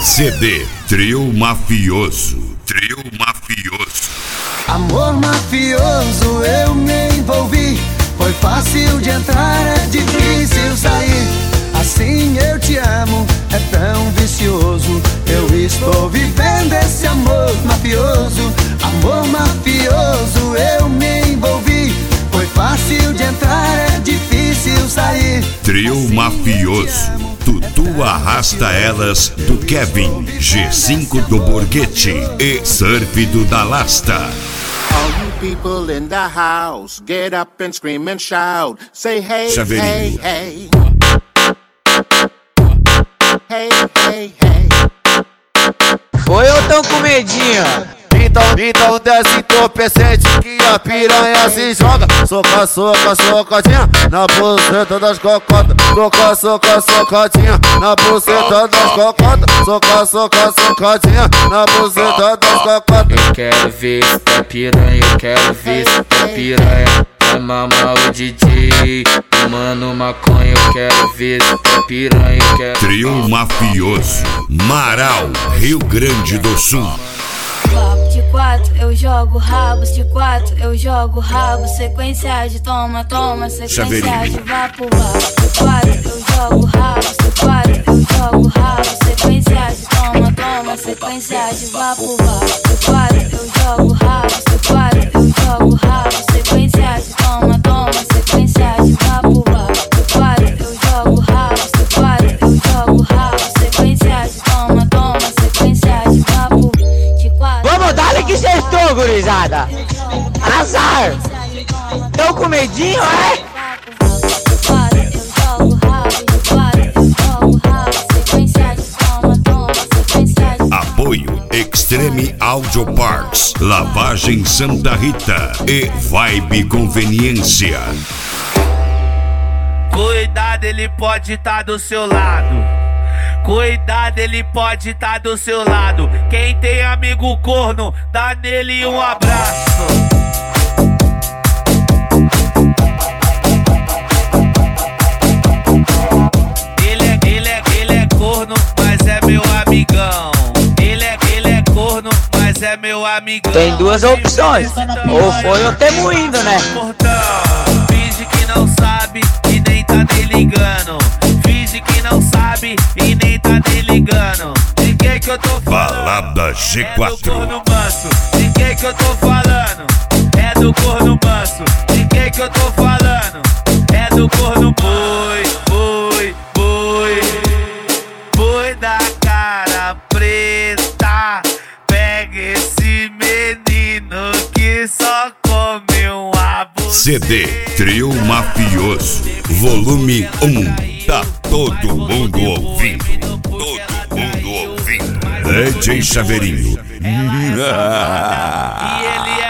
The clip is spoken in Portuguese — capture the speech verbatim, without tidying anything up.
C D Trio Mafioso. Trio Mafioso. Amor mafioso, eu me envolvi. Foi fácil de entrar, é difícil sair. Assim eu te amo, é tão vicioso. Eu estou vivendo esse amor mafioso. Amor mafioso, eu me envolvi. Foi fácil de entrar, é difícil sair. Trio assim Mafioso. Tutu Arrasta Elas do Kevin, G cinco do Borghetti e Surf do Dalasta. All you people in the house, get up and scream and shout. Say hey, Chaveirinho. hey, hey. Hey, hey, hey. Foi eu tão com medinho. Então, então desce entorpecente que a piranha se joga. Soca, soca, socadinha na buceta das cocotas. Soca, soca, socadinha na buceta das cocotas. Soca, soca, socadinha na buceta das cocotas. Eu quero ver se tá piranha, eu quero ver se tá piranha. Vai mamar o D J, fumando maconha. Eu quero ver se tá piranha, eu quero... Trio Mafioso. Marau, Rio Grande do Sul. De quatro eu jogo rabos, de quatro eu jogo rabos. Sequência de toma, toma, sequência de vapo, vapo. De quatro eu jogo rabos, de quatro eu jogo rabos. Sequência de toma, toma, sequência de vapo, vapo. De quatro eu jogo rabos, de quatro eu jogo rabos. Sequência de toma, toma, sequência de vapo, vapo. De quatro eu jogo rabos, de quatro eu jogo rabos. Sequência de toma, toma, sequência de vapo. Vamos dar que sextou, gurizada. Azar. Tão com medinho, é? Apoio Extreme Audio Parts, Lavagem Santa Rita e Vibe Conveniência. Cuidado, ele pode estar do seu lado. Cuidado, ele pode estar do seu lado. Quem tem amigo corno, dá nele um abraço. Ele é, ele é, ele é corno, mas é meu amigão. Ele é, ele é corno, mas é meu amigão. Tem duas opções, ou foi ou temo indo, né? Finge que não sabe e nem tá nem ligando. Finge que não sabe e nem tá nem ligando. De quem que eu tô falando? Balada G quatro. É do corno manso. De quem que eu tô falando? É do corno manso. De quem que eu tô falando? É do corno boi, boi, boi. Boi da cara preta. Pega esse menino que só come um abo. C D Trio Mafioso, volume um. Tá todo mundo ouvindo. Todo mundo ouvindo. D J Chaveirinho. E ele